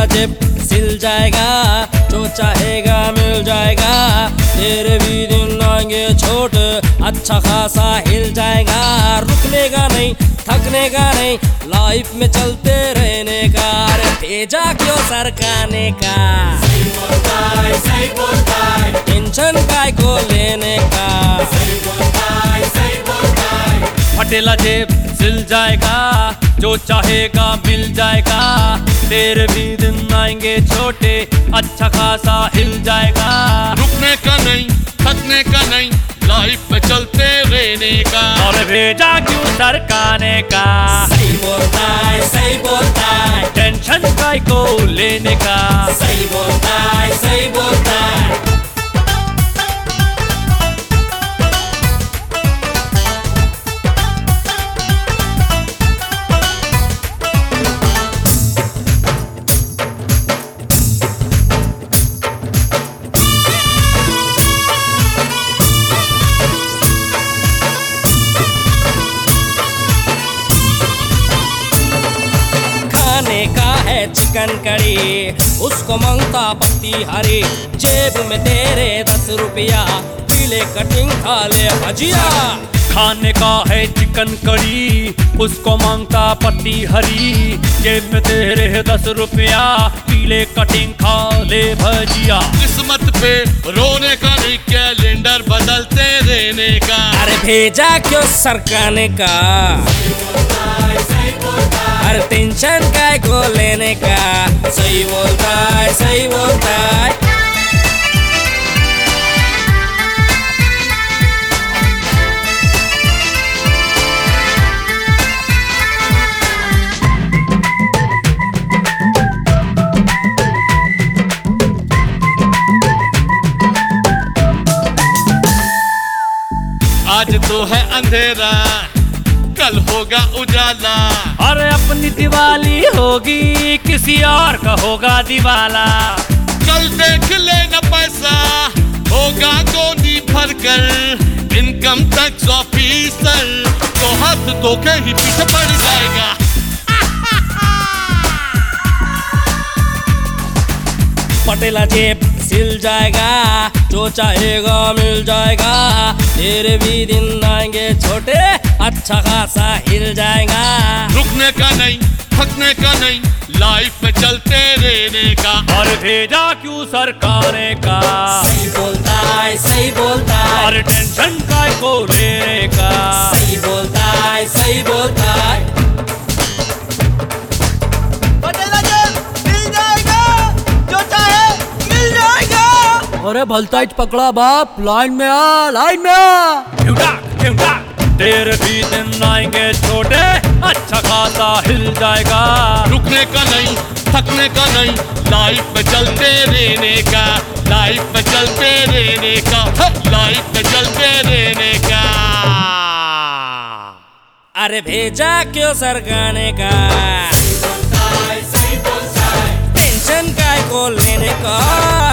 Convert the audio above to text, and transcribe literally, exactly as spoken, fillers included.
फटेला जेब सिल जाएगा, जो चाहेगा मिल जाएगा, तेरे भी दिन आएंगे छोट अच्छा खासा हिल जाएगा। रुकने का नहीं थकने का नहीं, लाइफ में चलते रहने का, अरे भेजा क्यों सरकाने का। सही बोलता है, सही बोलता है, टेंशन काय को लेने का। सही बोलता है, सही बोलता है। फटेला जेब सिल जाएगा, जो चाहेगा मिल जाएगा, तेरे भी दिन आएंगे छोटे अच्छा खासा हिल जाएगा। रुकने का नहीं थकने का नहीं, लाइफ में चलते रहने का, और भेजा क्यों सरकाने का। सही बोलता है, सही बोलता है, टेंशन काय को लेने का। सही बोलता है, सही बोलता है। खाने का है चिकन करी, उसको मांगता पत्ती हरी, जेब में तेरे दस रुपया, पीले कटिंग खा ले भजिया। खाने का है चिकन करी, उसको मांगता पत्ती हरी, जेब में तेरे दस रुपया, पीले कटिंग खा ले भजिया। किस्मत पे रोने का नहीं, कैलेंडर बदलते रहने का, अरे भेजा क्यों सरकाने का। अरे टेंशन काय को लेने का। सही बोलता है, सही बोलता है। आज तो है अंधेरा कल होगा उजाला, अरे अपनी दिवाली होगी किसी और का होगा दिवाला। कल देख लेना पैसा होगा गोदी भर कर, इनकम टैक्स ऑफिसर तो हाथ धो के ही पीछे पड़ जाएगा। फटेला जेब सिल जाएगा, जो चाहेगा मिल जाएगा, तेरे भी दिन आएंगे छोटे अच्छा खासा हिल जाएगा। रुकने का नहीं थकने का नहीं, लाइफ में चलते रहने का, और भेजा क्यों सरकाने का। सही बोलता है, सही बोलता है, और टेंशन काय को लेने का। सही बोलता है, सही बोलता है। अरे भलताइच पकड़ा बाप, लाइन में आ, लाइन में आ। ठुक ठुक तेरे भी दिन आएंगे छोटे अच्छा खासा हिल जाएगा। रुकने का नहीं थकने का नहीं, लाइफ में चलते रहने का, लाइफ में चलते रहने का, लाइफ में चलते रहने का। अरे भेजा क्यों सरकाने का। सही बोलता है, सही बोलता है, टेंशन काय को लेने का।